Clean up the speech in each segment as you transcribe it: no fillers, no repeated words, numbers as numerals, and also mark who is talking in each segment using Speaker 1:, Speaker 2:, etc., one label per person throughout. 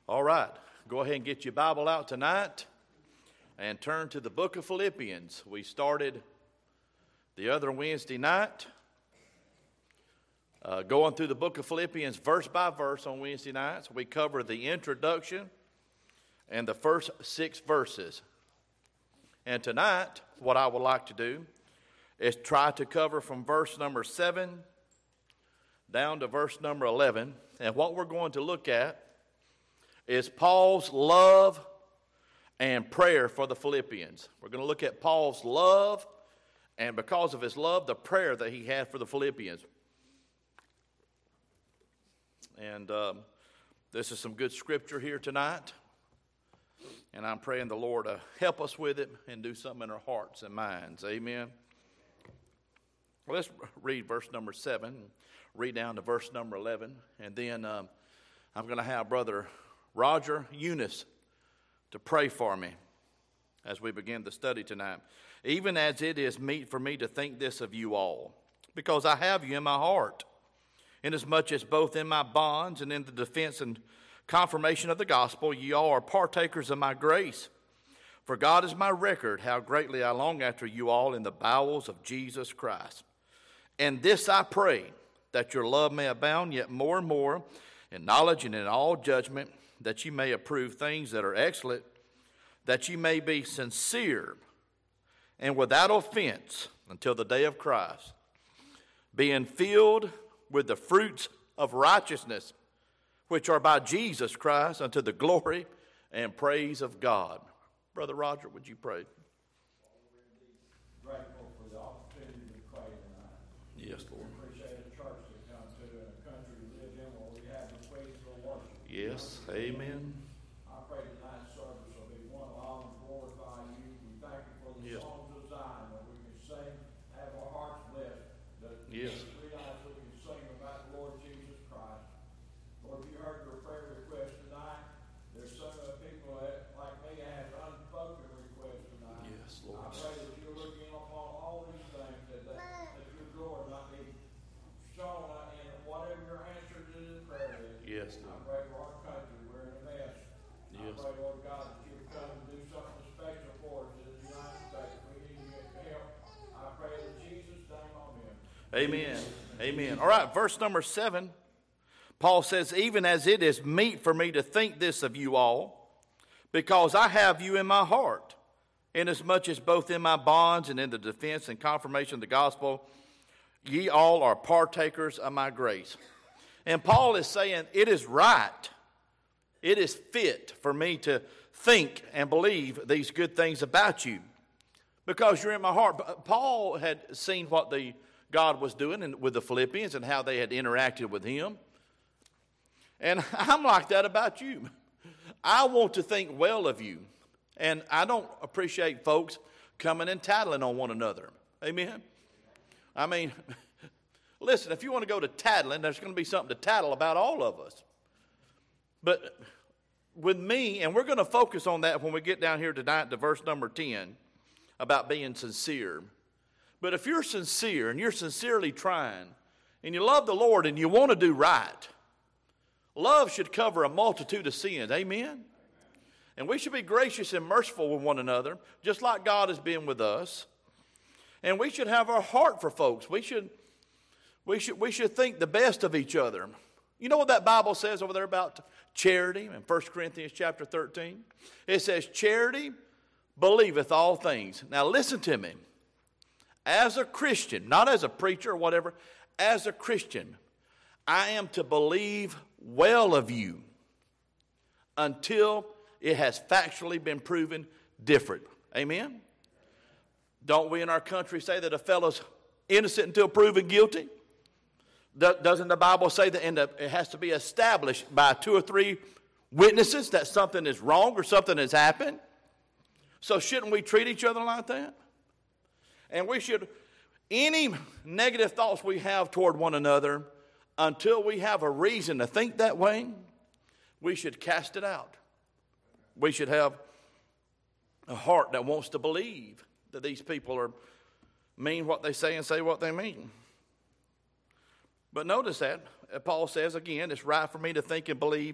Speaker 1: All right, go ahead and get your Bible out tonight and turn to the book of Philippians. We started the other Wednesday night going through the book of Philippians verse by verse on Wednesday nights. We cover the introduction and the first 6 verses. And tonight, what I would like to do is try to cover from verse number 7 down to verse number 11. And what we're going to look at is Paul's love and prayer for the Philippians. We're going to look at Paul's love, and because of his love, the prayer that he had for the Philippians. And this is some good scripture here tonight, and I'm praying the Lord to help us with it and do something in our hearts and minds. Amen. Well, let's read verse number 7, read down to verse number 11, and then I'm going to have Brother Roger Eunice to pray for me as we begin the study tonight. Even as it is meet for me to think this of you all, because I have you in my heart, inasmuch as both in my bonds and in the defense and confirmation of the gospel, ye all are partakers of my grace. For God is my record, how greatly I long after you all in the bowels of Jesus Christ. And this I pray, that your love may abound yet more and more in knowledge and in all judgment, that ye may approve things that are excellent, that ye may be sincere and without offense until the day of Christ, being filled with the fruits of righteousness, which are by Jesus Christ unto the glory and praise of God. Brother Roger, would you pray?
Speaker 2: Grateful for the opportunity to pray tonight.
Speaker 1: Yes, Lord.
Speaker 2: We appreciate the church to come to and a country we live in where we have the ways for worship.
Speaker 1: Yes, amen.
Speaker 2: I pray tonight's service will be one of all and glorify you. We thank you for the
Speaker 1: Yes.
Speaker 2: songs of Zion that we can sing, have our hearts blessed.
Speaker 1: Yes.
Speaker 2: Realize we can sing about the Lord Jesus Christ. Lord, you heard your prayer request tonight. There's some people that, like me, have unspoken requests tonight.
Speaker 1: Yes, Lord.
Speaker 2: I pray that you're looking upon all these things, that your glory might be shown in whatever your answer to the prayer is.
Speaker 1: Yes,
Speaker 2: I
Speaker 1: Lord.
Speaker 2: pray for our country. We're in a mess.
Speaker 1: Yes.
Speaker 2: I pray, Lord God, that you would come and do something special for us in the United States. We need your help. I pray in Jesus' name, amen.
Speaker 1: Amen. Amen. All right, verse number 7. Paul says, even as it is meet for me to think this of you all, because I have you in my heart, inasmuch as both in my bonds and in the defense and confirmation of the gospel, ye all are partakers of my grace. And Paul is saying, it is right, it is fit for me to think and believe these good things about you, because you're in my heart. But Paul had seen what God was doing with the Philippians and how they had interacted with him. And I'm like that about you. I want to think well of you. And I don't appreciate folks coming and tattling on one another. Amen? I mean, listen, if you want to go to tattling, there's going to be something to tattle about all of us. But with me, and we're going to focus on that when we get down here tonight to verse number 10, about being sincere. But if you're sincere and you're sincerely trying, and you love the Lord and you want to do right, love should cover a multitude of sins. Amen? And we should be gracious and merciful with one another, just like God has been with us. And we should have our heart for folks. We should think the best of each other. You know what that Bible says over there about charity in 1 Corinthians chapter 13? It says, charity believeth all things. Now listen to me. As a Christian, not as a preacher or whatever, as a Christian, I am to believe well of you until it has factually been proven different. Amen? Don't we in our country say that a fellow's innocent until proven guilty? Doesn't the Bible say that it has to be established by 2 or 3 witnesses that something is wrong or something has happened? So shouldn't we treat each other like that? And we should, any negative thoughts we have toward one another, until we have a reason to think that way, we should cast it out. We should have a heart that wants to believe that these people mean what they say and say what they mean. But notice that Paul says again, it's right for me to think and believe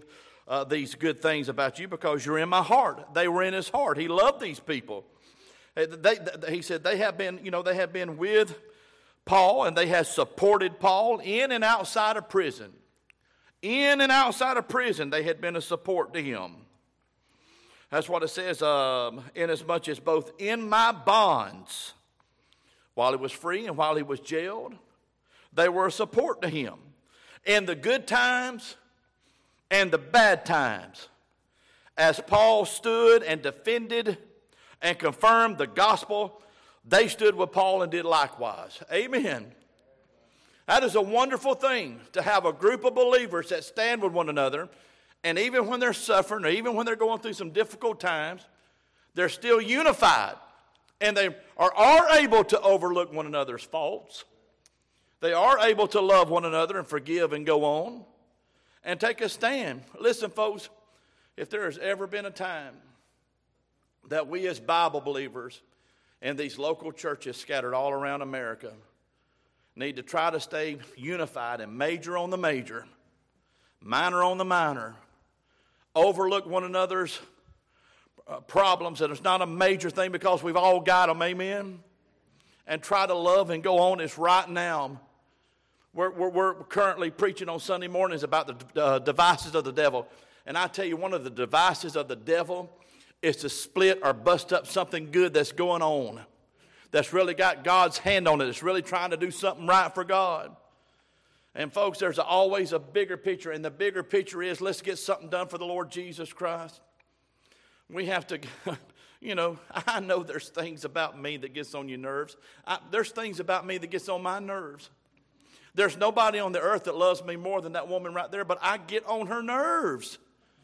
Speaker 1: these good things about you because you're in my heart. They were in his heart. He loved these people. He said they have been with Paul, and they have supported Paul in and outside of prison. In and outside of prison, they had been a support to him. That's what it says, inasmuch as both in my bonds, while he was free and while he was jailed, they were a support to him. In the good times and the bad times, as Paul stood and defended and confirmed the gospel, they stood with Paul and did likewise. Amen. That is a wonderful thing, to have a group of believers that stand with one another, and even when they're suffering or even when they're going through some difficult times, they're still unified, and they are able to overlook one another's faults. They are able to love one another and forgive and go on and take a stand. Listen, folks, if there has ever been a time that we as Bible believers in these local churches scattered all around America need to try to stay unified and major on the major, minor on the minor, overlook one another's problems, that it's not a major thing because we've all got them, amen, and try to love and go on. It's right now. We're currently preaching on Sunday mornings about the devices of the devil, and I tell you, one of the devices of the devil is to split or bust up something good that's going on, that's really got God's hand on it, that's really trying to do something right for God. And folks, there's always a bigger picture, and the bigger picture is, let's get something done for the Lord Jesus Christ. We have to, I know there's things about me that gets on your nerves. There's things about me that gets on my nerves. There's nobody on the earth that loves me more than that woman right there, but I get on her nerves.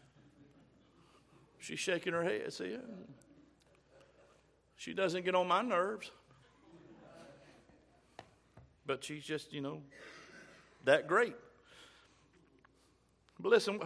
Speaker 1: She's shaking her head, see it? She doesn't get on my nerves. But she's just, that great. But listen,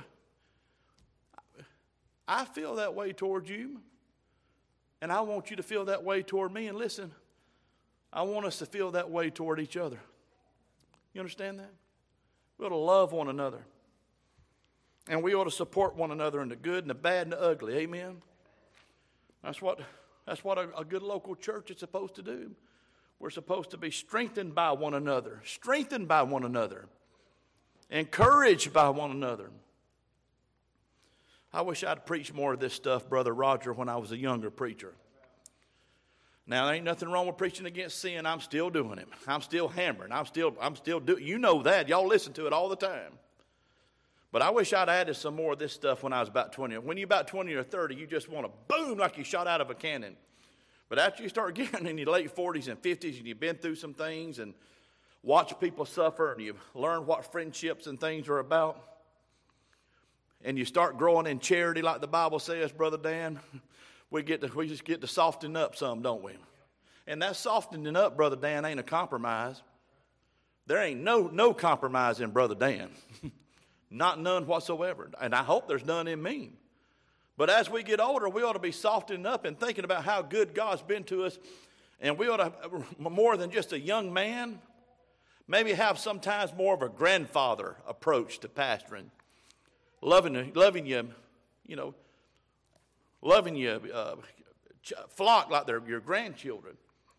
Speaker 1: I feel that way toward you, and I want you to feel that way toward me. And listen, I want us to feel that way toward each other. You understand that? We ought to love one another. And we ought to support one another in the good and the bad and the ugly. Amen? That's what a good local church is supposed to do. We're supposed to be strengthened by one another, encouraged by one another. I wish I'd preached more of this stuff, Brother Roger, when I was a younger preacher. Now, there ain't nothing wrong with preaching against sin. I'm still doing it. I'm still hammering. I'm still doing. You know that. Y'all listen to it all the time. But I wish I'd added some more of this stuff when I was about 20. When you're about 20 or 30, you just want to boom like you shot out of a cannon. But after you start getting in your late 40s and 50s and you've been through some things and watched people suffer and you've learned what friendships and things are about, and you start growing in charity like the Bible says, Brother Dan, we just get to soften up some, don't we? And that softening up, Brother Dan, ain't a compromise. There ain't no compromise in Brother Dan. Not none whatsoever. And I hope there's none in me. But as we get older, we ought to be softening up and thinking about how good God's been to us. And we ought to, more than just a young man, maybe have sometimes more of a grandfather approach to pastoring. Loving you, flock like they're your grandchildren.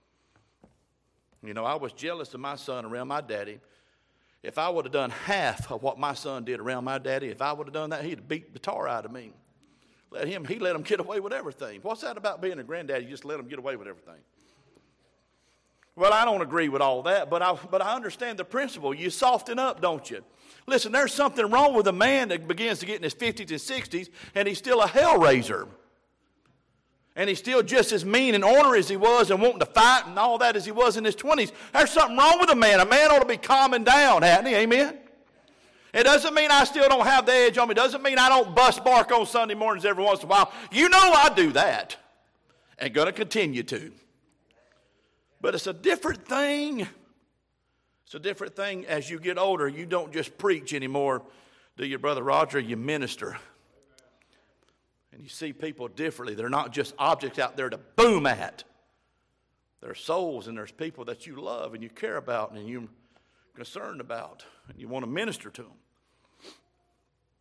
Speaker 1: I was jealous of my son around my daddy. If I would have done half of what my son did around my daddy, if I would have done that, he'd have beat the tar out of me. He let him get away with everything. What's that about being a granddaddy? You just let him get away with everything. Well, I don't agree with all that, but I understand the principle. You soften up, don't you? Listen, there's something wrong with a man that begins to get in his 50s and 60s, and he's still a hell raiser. And he's still just as mean and ornery as he was and wanting to fight and all that as he was in his 20s. There's something wrong with a man. A man ought to be calming down, hadn't he? Amen? It doesn't mean I still don't have the edge on me. It doesn't mean I don't bust bark on Sunday mornings every once in a while. You know I do that. And going to continue to. But it's a different thing. It's a different thing as you get older. You don't just preach anymore, do you, Brother Roger? You minister. And you see people differently. They're not just objects out there to boom at. They're souls, and there's people that you love and you care about and you're concerned about, and you want to minister to them.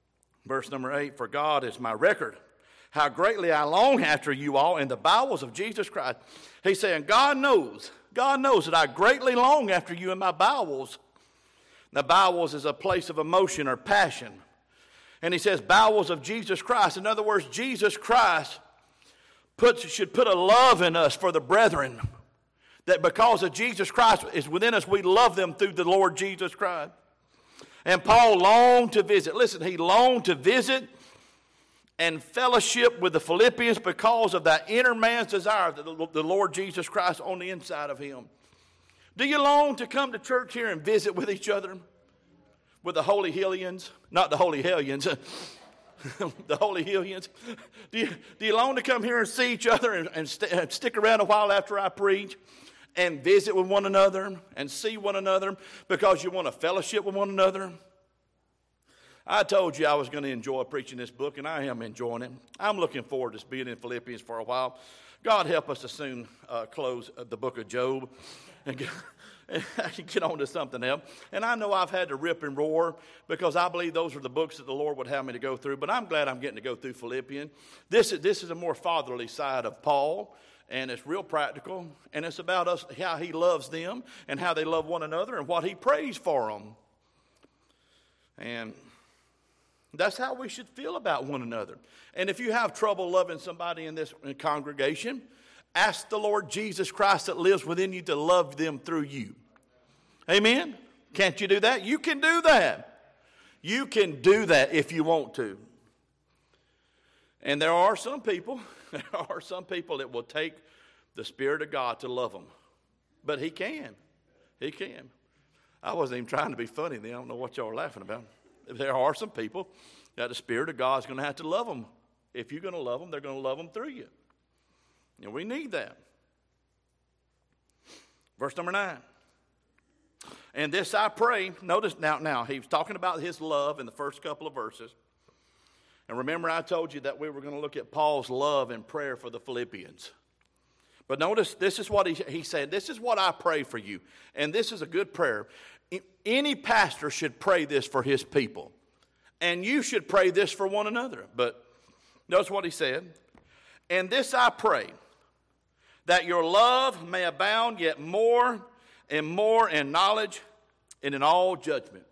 Speaker 1: Verse number 8, for God is my record, how greatly I long after you all in the bowels of Jesus Christ. He's saying, God knows that I greatly long after you in my bowels. The bowels is a place of emotion or passion. And he says, bowels of Jesus Christ. In other words, Jesus Christ should put a love in us for the brethren. That because of Jesus Christ is within us, we love them through the Lord Jesus Christ. And Paul longed to visit. Listen, he longed to visit and fellowship with the Philippians because of that inner man's desire, the Lord Jesus Christ on the inside of him. Do you long to come to church here and visit with each other? With the Holy Hellions? Not the Holy Hellions. The Holy Hellions. Do you long to come here and see each other and stick around a while after I preach? And visit with one another and see one another because you want to fellowship with one another? I told you I was going to enjoy preaching this book, and I am enjoying it. I'm looking forward to being in Philippians for a while. God help us to soon close the book of Job and get on to something else. And I know I've had to rip and roar because I believe those are the books that the Lord would have me to go through, but I'm glad I'm getting to go through Philippians. This is a more fatherly side of Paul. And it's real practical, and it's about us, how he loves them, and how they love one another, and what he prays for them. And that's how we should feel about one another. And if you have trouble loving somebody in this congregation, ask the Lord Jesus Christ that lives within you to love them through you. Amen? Can't you do that? You can do that. You can do that if you want to. And there are some people that will take the Spirit of God to love them. But he can. He can. I wasn't even trying to be funny then. I don't know what y'all are laughing about. There are some people that the Spirit of God is going to have to love them. If you're going to love them, they're going to love them through you. And we need that. Verse number 9. And this I pray. Notice now he was talking about his love in the first couple of verses. And remember, I told you that we were going to look at Paul's love and prayer for the Philippians. But notice, this is what he said. This is what I pray for you. And this is a good prayer. Any pastor should pray this for his people. And you should pray this for one another. But notice what he said. And this I pray, that your love may abound yet more and more in knowledge and in all judgment.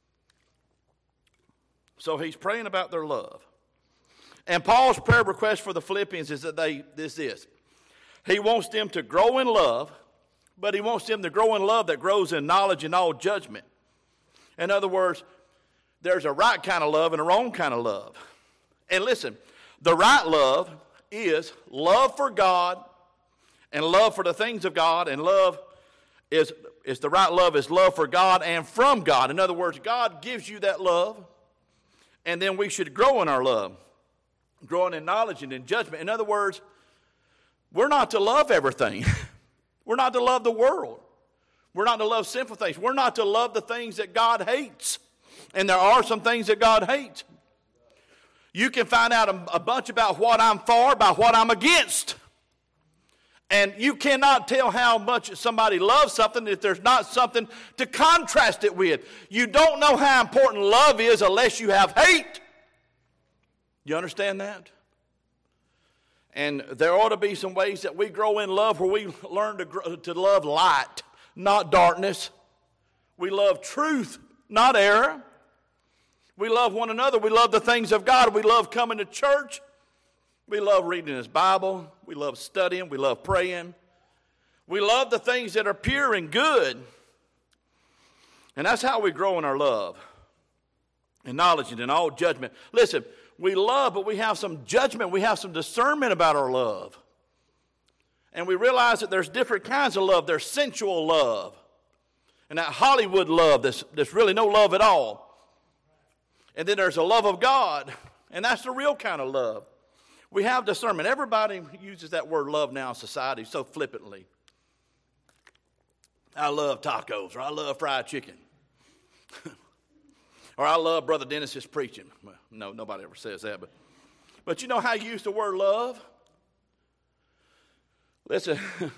Speaker 1: So he's praying about their love. And Paul's prayer request for the Philippians is that this. He wants them to grow in love, but he wants them to grow in love that grows in knowledge and all judgment. In other words, there's a right kind of love and a wrong kind of love. And listen, the right love is love for God and love for the things of God, and love is the right love is love for God and from God. In other words, God gives you that love. And then we should grow in our love, growing in knowledge and in judgment. In other words, we're not to love everything. We're not to love the world. We're not to love sinful things. We're not to love the things that God hates. And there are some things that God hates. You can find out a bunch about what I'm for, about what I'm against. And you cannot tell how much somebody loves something if there's not something to contrast it with. You don't know how important love is unless you have hate. You understand that? And there ought to be some ways that we grow in love where we learn to love light, not darkness. We love truth, not error. We love one another. We love the things of God. We love coming to church. We love reading his Bible. We love studying. We love praying. We love the things that are pure and good. And that's how we grow in our love and knowledge and in all judgment. Listen, we love, but we have some judgment. We have some discernment about our love. And we realize that there's different kinds of love. There's sensual love. And that Hollywood love, there's really no love at all. And then there's a love of God. And that's the real kind of love. We have discernment. Everybody uses that word love now in society so flippantly. I love tacos, or I love fried chicken. Or I love Brother Dennis's preaching. Well, no, nobody ever says that. But you know how you use the word love? Listen,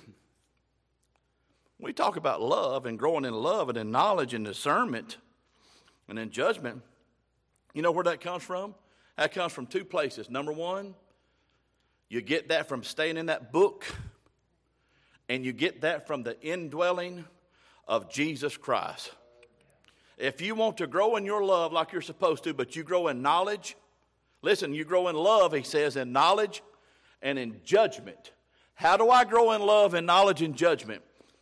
Speaker 1: we talk about love and growing in love and in knowledge and discernment and in judgment. You know where that comes from? That comes from two places. Number one, you get that from staying in that book, and you get that from the indwelling of Jesus Christ. If you want to grow in your love like you're supposed to, but you grow in knowledge, listen, you grow in love, he says, in knowledge and in judgment. How do I grow in love and knowledge and judgment?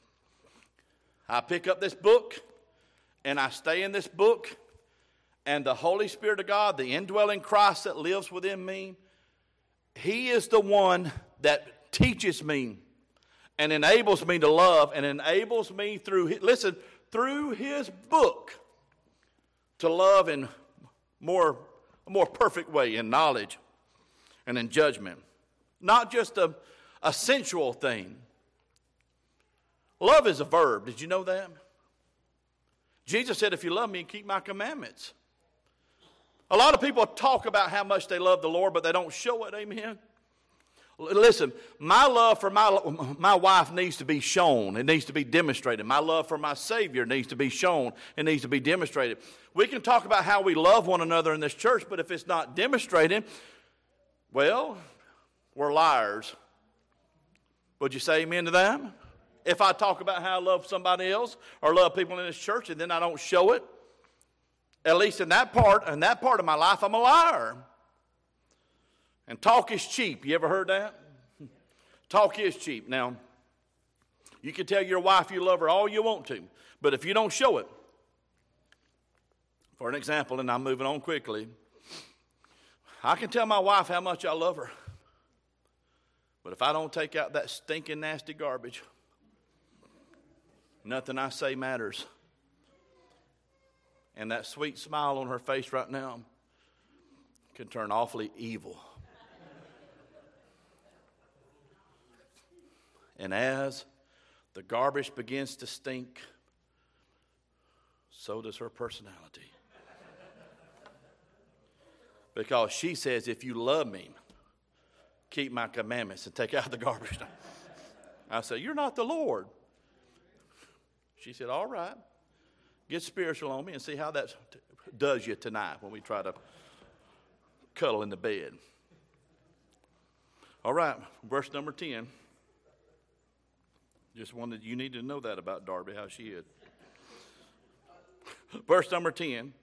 Speaker 1: I pick up this book, and I stay in this book, and the Holy Spirit of God, the indwelling Christ that lives within me, he is the one that teaches me and enables me to love and enables me through his book to love in a more perfect way in knowledge and in judgment. Not just a sensual thing. Love is a verb. Did you know that? Jesus said, if you love me, keep my commandments. A lot of people talk about how much they love the Lord, but they don't show it, amen? Listen, my love for my wife needs to be shown. It needs to be demonstrated. My love for my Savior needs to be shown. It needs to be demonstrated. We can talk about how we love one another in this church, but if it's not demonstrated, well, we're liars. Would you say amen to that? If I talk about how I love somebody else or love people in this church and then I don't show it, at least in that part of my life, I'm a liar. And talk is cheap. You ever heard that? Talk is cheap. Now, you can tell your wife you love her all you want to, but if you don't show it, for an example, and I'm moving on quickly, I can tell my wife how much I love her, but if I don't take out that stinking, nasty garbage, nothing I say matters. And that sweet smile on her face right now can turn awfully evil. And as the garbage begins to stink, so does her personality. Because she says, if you love me, keep my commandments and take out the garbage. I said, you're not the Lord. She said, all right. Get spiritual on me and see how that does you tonight when we try to cuddle in the bed. All right, verse number 10. Just wanted you need to know that about Darby, how she is. Verse number 10.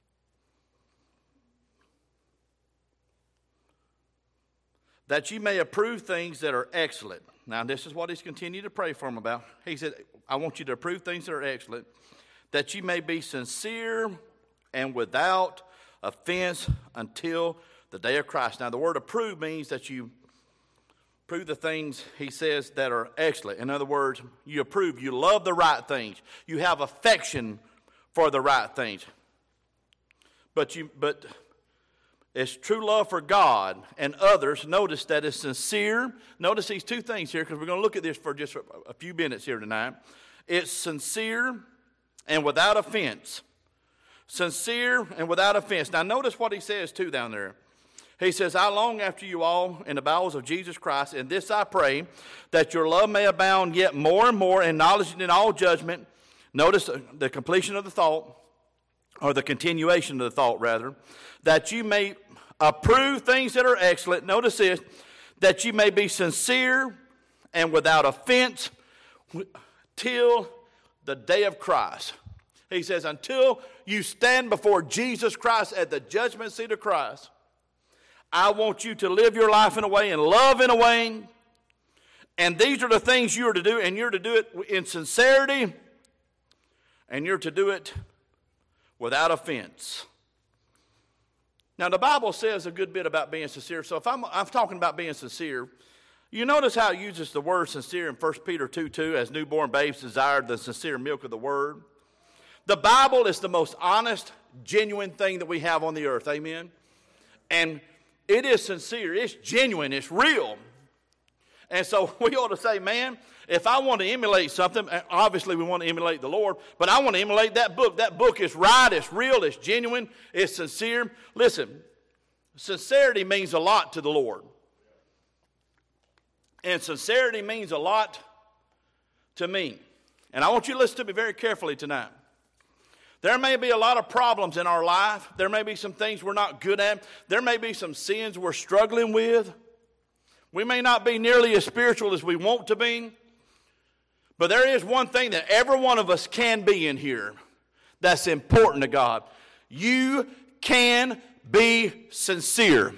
Speaker 1: That you may approve things that are excellent. Now, this is what he's continued to pray for him about. He said, I want you to approve things that are excellent, that you may be sincere and without offense until the day of Christ. Now, the word approve means that you approve the things, he says, that are excellent. In other words, you approve. You love the right things. You have affection for the right things. But it's true love for God and others. Notice that it's sincere. Notice these two things here, because we're going to look at this for just a few minutes here tonight. It's sincere and without offense. Sincere and without offense. Now notice what he says too down there. He says, I long after you all in the bowels of Jesus Christ, and this I pray, that your love may abound yet more and more in knowledge and in all judgment. Notice the completion of the thought, or the continuation of the thought rather, that you may approve things that are excellent. Notice this, that you may be sincere and without offense till the day of Christ. He says, until you stand before Jesus Christ at the judgment seat of Christ, I want you to live your life in a way and love in a way. And these are the things you are to do, and you're to do it in sincerity, and you're to do it without offense. Now, the Bible says a good bit about being sincere. So if I'm talking about being sincere, you notice how it uses the word sincere in 1 Peter 2:2, as newborn babes desire the sincere milk of the word. The Bible is the most honest, genuine thing that we have on the earth. Amen? And it is sincere. It's genuine. It's real. And so we ought to say, man, if I want to emulate something, obviously we want to emulate the Lord, but I want to emulate that book. That book is right, it's real, it's genuine, it's sincere. Listen, sincerity means a lot to the Lord. And sincerity means a lot to me. And I want you to listen to me very carefully tonight. There may be a lot of problems in our life. There may be some things we're not good at. There may be some sins we're struggling with. We may not be nearly as spiritual as we want to be. But there is one thing that every one of us can be in here that's important to God. You can be sincere.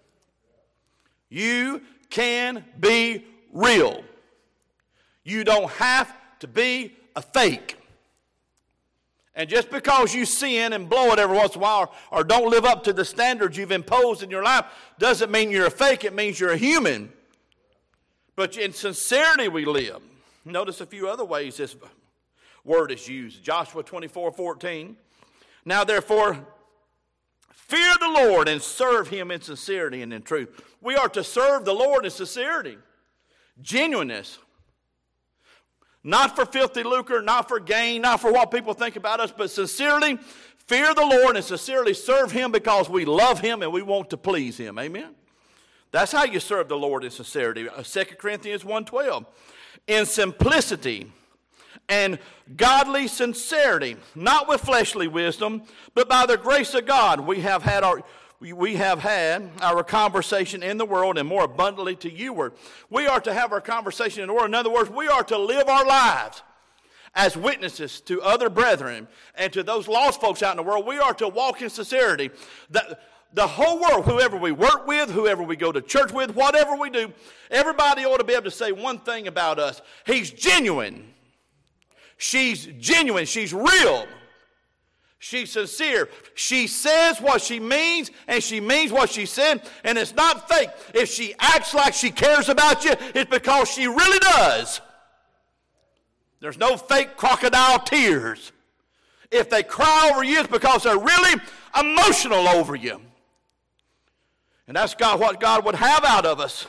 Speaker 1: You can be real. You don't have to be a fake. And just because you sin and blow it every once in a while or don't live up to the standards you've imposed in your life doesn't mean you're a fake. It means you're a human. But in sincerity we live. Notice a few other ways this word is used. Joshua 24:14. Now therefore, fear the Lord and serve him in sincerity and in truth. We are to serve the Lord in sincerity, genuineness. Not for filthy lucre, not for gain, not for what people think about us, but sincerely fear the Lord and sincerely serve him because we love him and we want to please him. Amen? That's how you serve the Lord in sincerity. 2 Corinthians 1:12. In simplicity and godly sincerity, not with fleshly wisdom, but by the grace of God, we have had our conversation in the world and more abundantly to youward. We are to have our conversation in the world. In other words, we are to live our lives as witnesses to other brethren and to those lost folks out in the world. We are to walk in sincerity. The whole world, whoever we work with, whoever we go to church with, whatever we do, everybody ought to be able to say one thing about us. He's genuine. She's genuine. She's real. She's sincere. She says what she means, and she means what she said, and it's not fake. If she acts like she cares about you, it's because she really does. There's no fake crocodile tears. If they cry over you, it's because they're really emotional over you. And that's what God would have out of us.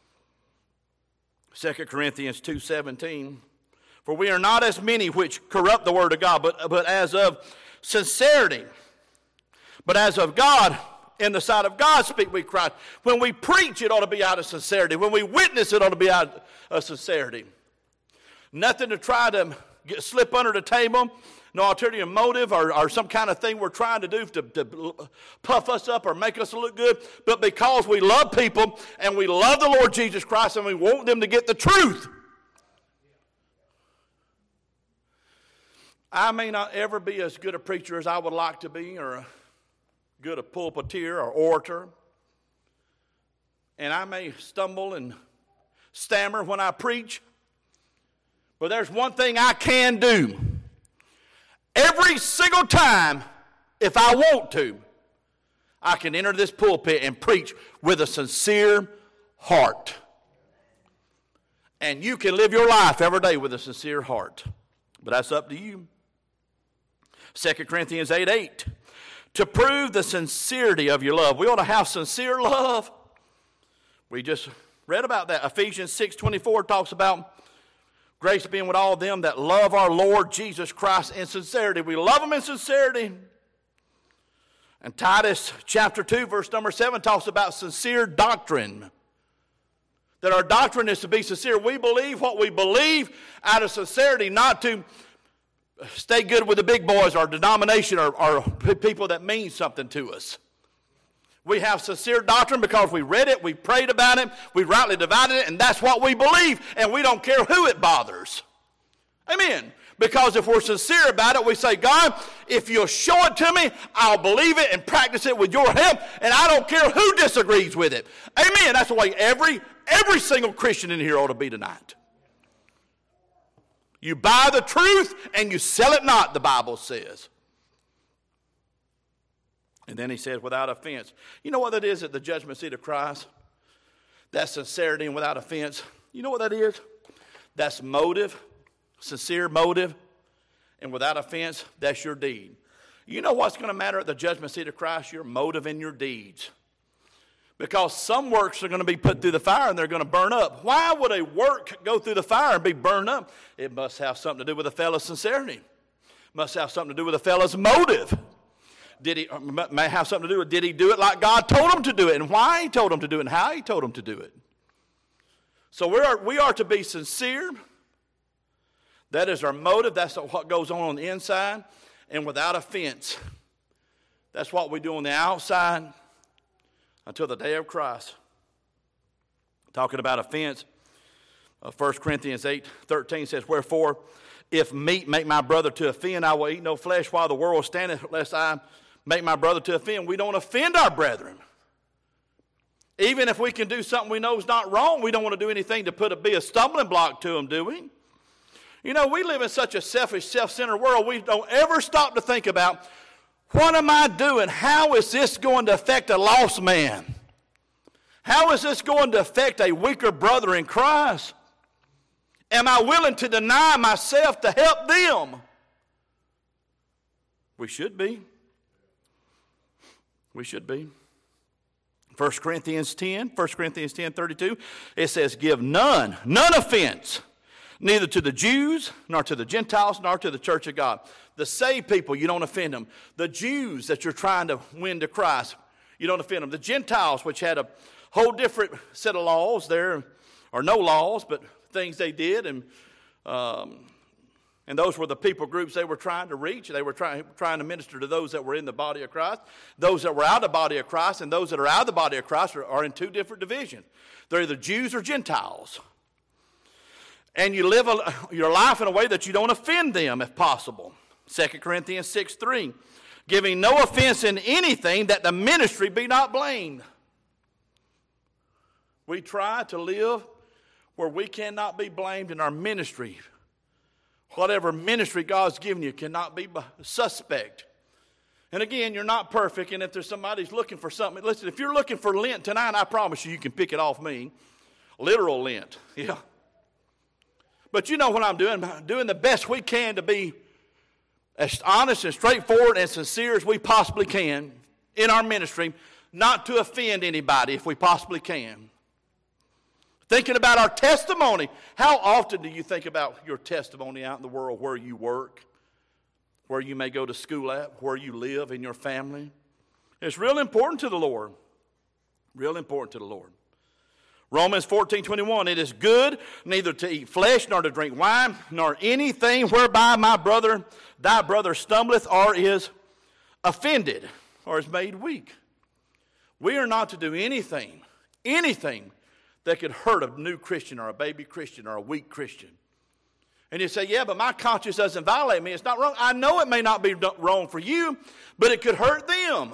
Speaker 1: 2 Corinthians 2:17. For we are not as many which corrupt the word of God, but as of sincerity. But as of God, in the sight of God speak we Christ. When we preach, it ought to be out of sincerity. When we witness, it ought to be out of sincerity. Nothing to try to slip under the table. No ulterior motive or some kind of thing we're trying to do to puff us up or make us look good. But because we love people and we love the Lord Jesus Christ and we want them to get the truth. I may not ever be as good a preacher as I would like to be, or a good a pulpiteer or orator. And I may stumble and stammer when I preach. But there's one thing I can do. Every single time, if I want to, I can enter this pulpit and preach with a sincere heart. And you can live your life every day with a sincere heart. But that's up to you. 2 Corinthians 8:8. To prove the sincerity of your love. We ought to have sincere love. We just read about that. Ephesians 6:24 talks about grace being with all them that love our Lord Jesus Christ in sincerity. We love him in sincerity. And Titus chapter 2 verse number 7 talks about sincere doctrine. That our doctrine is to be sincere. We believe what we believe out of sincerity, not to stay good with the big boys or denomination or people that mean something to us. We have sincere doctrine because we read it, we prayed about it, we rightly divided it, and that's what we believe, and we don't care who it bothers. Amen. Because if we're sincere about it, we say, God, if you'll show it to me, I'll believe it and practice it with your help, and I don't care who disagrees with it. Amen. That's the way every single Christian in here ought to be tonight. You buy the truth and you sell it not, the Bible says. And then he says, without offense. You know what that is at the judgment seat of Christ? That's sincerity and without offense. You know what that is? That's motive, sincere motive, and without offense, that's your deed. You know what's going to matter at the judgment seat of Christ? Your motive and your deeds. Because some works are going to be put through the fire and they're going to burn up. Why would a work go through the fire and be burned up? It must have something to do with a fellow's sincerity. It must have something to do with a fellow's motive. May have something to do with, did he do it like God told him to do it, and why he told him to do it, and how he told him to do it. So we are to be sincere. That is our motive. That's what goes on the inside. and without offense. That's what we do on the outside until the day of Christ. Talking about offense, 1 Corinthians 8:13 says, wherefore, if meat make my brother to offend, I will eat no flesh while the world standeth, lest I make my brother to offend. We don't offend our brethren. Even if we can do something we know is not wrong, we don't want to do anything to be a stumbling block to them, do we? You know, we live in such a selfish, self-centered world, we don't ever stop to think about, what am I doing? How is this going to affect a lost man? How is this going to affect a weaker brother in Christ? Am I willing to deny myself to help them? We should be. We should be. 1 Corinthians 10:32, it says, give none offense, neither to the Jews, nor to the Gentiles, nor to the church of God. The saved people, you don't offend them. The Jews that you're trying to win to Christ, you don't offend them. The Gentiles, which had a whole different set of laws there, or no laws, but things they did, and those were the people groups they were trying to reach. They were trying to minister to those that were in the body of Christ. Those that were out of the body of Christ and those that are out of the body of Christ are in two different divisions. They're either Jews or Gentiles. And you live your life in a way that you don't offend them if possible. 2 Corinthians 6:3, giving no offense in anything, that the ministry be not blamed. We try to live where we cannot be blamed in our ministry. Whatever ministry God's given you cannot be suspect. And again, you're not perfect, and if there's somebody's looking for something, listen, if you're looking for lint tonight, I promise you can pick it off me. Literal lint, yeah. But you know what I'm doing the best we can to be as honest and straightforward and sincere as we possibly can in our ministry, not to offend anybody if we possibly can. Thinking about our testimony. How often do you think about your testimony out in the world, where you work, where you may go to school at, where you live in your family? It's real important to the Lord. Real important to the Lord. Romans 14:21, it is good neither to eat flesh, nor to drink wine, nor anything whereby thy brother stumbleth, or is offended, or is made weak. We are not to do anything that could hurt a new Christian or a baby Christian or a weak Christian. And you say, yeah, but my conscience doesn't violate me. It's not wrong. I know it may not be wrong for you, but it could hurt them.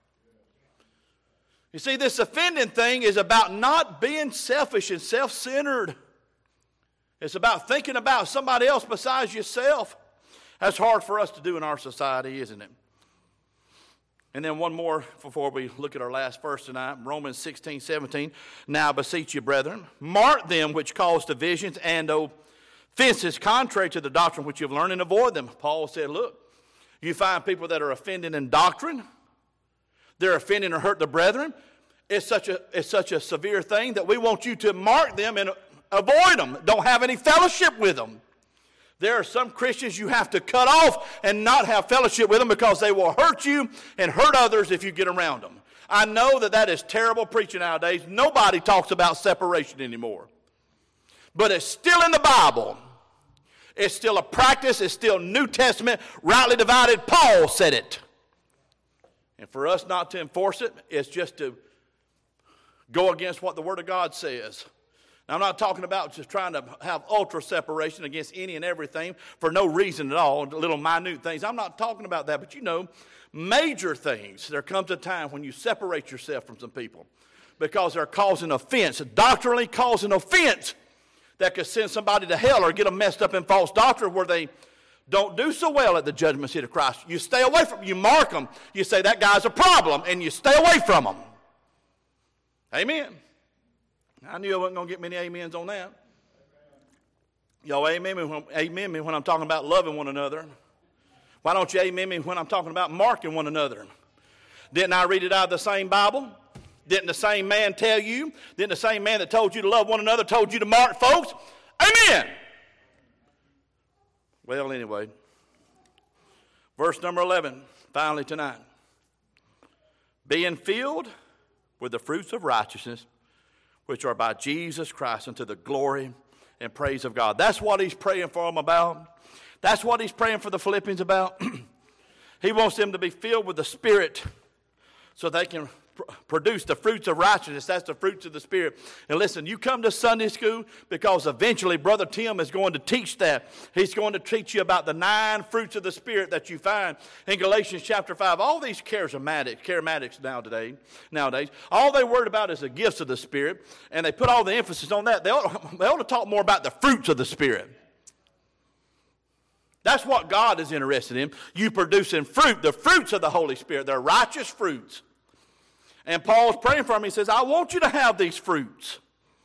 Speaker 1: You see, this offending thing is about not being selfish and self-centered. It's about thinking about somebody else besides yourself. That's hard for us to do in our society, isn't it? And then one more before we look at our last verse tonight, Romans 16:17. Now I beseech you, brethren, mark them which cause divisions and offenses contrary to the doctrine which you've learned, and avoid them. Paul said, look, you find people that are offending in doctrine, they're offending or hurt the brethren. It's such a severe thing that we want you to mark them and avoid them. Don't have any fellowship with them. There are some Christians you have to cut off and not have fellowship with them, because they will hurt you and hurt others if you get around them. I know that is terrible preaching nowadays. Nobody talks about separation anymore. But it's still in the Bible. It's still a practice. It's still New Testament, rightly divided. Paul said it. And for us not to enforce it is just to go against what the Word of God says. Now, I'm not talking about just trying to have ultra separation against any and everything for no reason at all, little minute things. I'm not talking about that, but you know, major things. There comes a time when you separate yourself from some people because they're causing offense, doctrinally causing offense that could send somebody to hell or get them messed up in false doctrine where they don't do so well at the judgment seat of Christ. You stay away from them. You mark them. You say that guy's a problem, and you stay away from them. Amen. I knew I wasn't going to get many amens on that. Y'all amen me when I'm talking about loving one another. Why don't you amen me when I'm talking about marking one another? Didn't I read it out of the same Bible? Didn't the same man tell you? Didn't the same man that told you to love one another told you to mark folks? Amen. Well, anyway, verse number 11, finally tonight. Being filled with the fruits of righteousness, which are by Jesus Christ, unto the glory and praise of God. That's what he's praying for them about. That's what he's praying for the Philippians about. He wants them to be filled with the Spirit so they can produce the fruits of righteousness. That's the fruits of the Spirit. And listen, you come to Sunday school because eventually Brother Tim is going to teach that. He's going to teach you about the 9 fruits of the Spirit that you find in Galatians chapter 5. All these charismatics nowadays, all they worried about is the gifts of the Spirit, and they put all the emphasis on that. They ought to talk more about the fruits of the Spirit. That's what God is interested in. You producing fruit, the fruits of the Holy Spirit. They're righteous fruits. And Paul's praying for him. He says, I want you to have these fruits.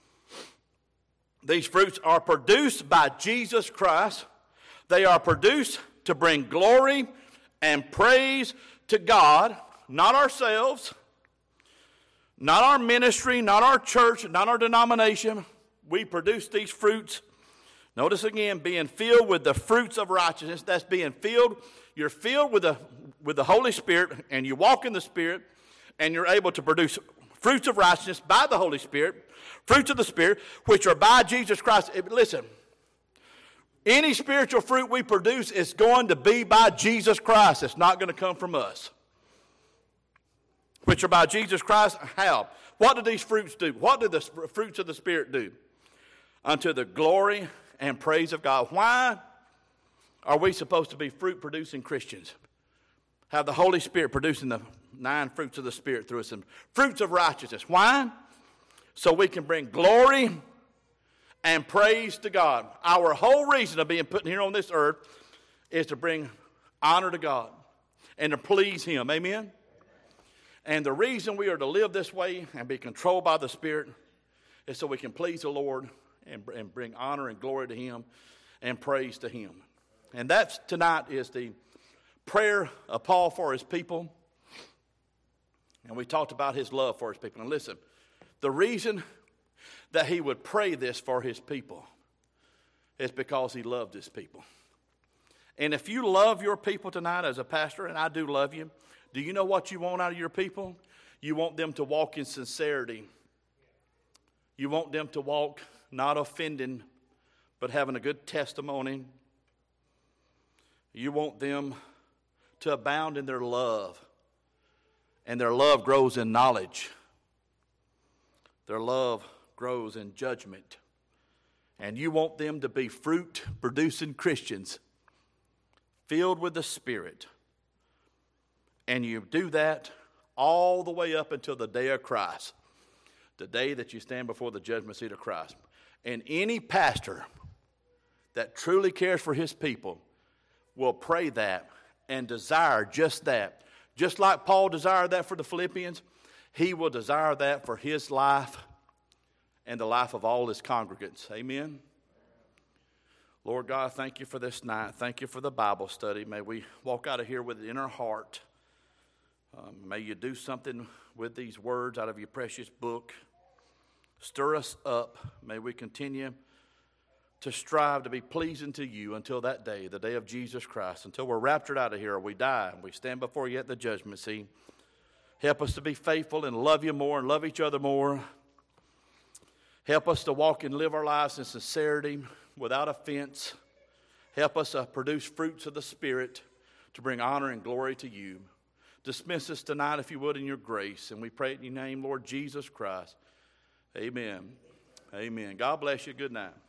Speaker 1: These fruits are produced by Jesus Christ. They are produced to bring glory and praise to God, not ourselves, not our ministry, not our church, not our denomination. We produce these fruits. Notice again, being filled with the fruits of righteousness. That's being filled. You're filled with the Holy Spirit, and you walk in the Spirit, and you're able to produce fruits of righteousness by the Holy Spirit, fruits of the Spirit, which are by Jesus Christ. Listen, any spiritual fruit we produce is going to be by Jesus Christ. It's not going to come from us. Which are by Jesus Christ. How? What do these fruits do? What do the fruits of the Spirit do? Unto the glory and praise of God. Why are we supposed to be fruit-producing Christians? Have the Holy Spirit producing the 9 fruits of the Spirit through us, and fruits of righteousness. Why? So we can bring glory and praise to God. Our whole reason of being put here on this earth is to bring honor to God and to please Him. Amen? And the reason we are to live this way and be controlled by the Spirit is so we can please the Lord and bring honor and glory to Him and praise to Him. And that's tonight is the prayer of Paul for his people. And we talked about his love for his people. And listen, the reason that he would pray this for his people is because he loved his people. And if you love your people tonight as a pastor, and I do love you, do you know what you want out of your people? You want them to walk in sincerity. You want them to walk not offending, but having a good testimony. You want them to abound in their love. And their love grows in knowledge. Their love grows in judgment. And you want them to be fruit-producing Christians, filled with the Spirit. And you do that all the way up until the day of Christ, the day that you stand before the judgment seat of Christ. And any pastor that truly cares for his people will pray that and desire just that. Just like Paul desired that for the Philippians, he will desire that for his life and the life of all his congregants. Amen? Lord God, thank you for this night. Thank you for the Bible study. May we walk out of here with it in our heart. May you do something with these words out of your precious book. Stir us up. May we continue to strive to be pleasing to you until that day, the day of Jesus Christ, until we're raptured out of here or we die and we stand before you at the judgment seat. Help us to be faithful and love you more and love each other more. Help us to walk and live our lives in sincerity without offense. Help us to produce fruits of the Spirit to bring honor and glory to you. Dismiss us tonight, if you would, in your grace. And we pray in your name, Lord Jesus Christ. Amen. Amen. God bless you. Good night.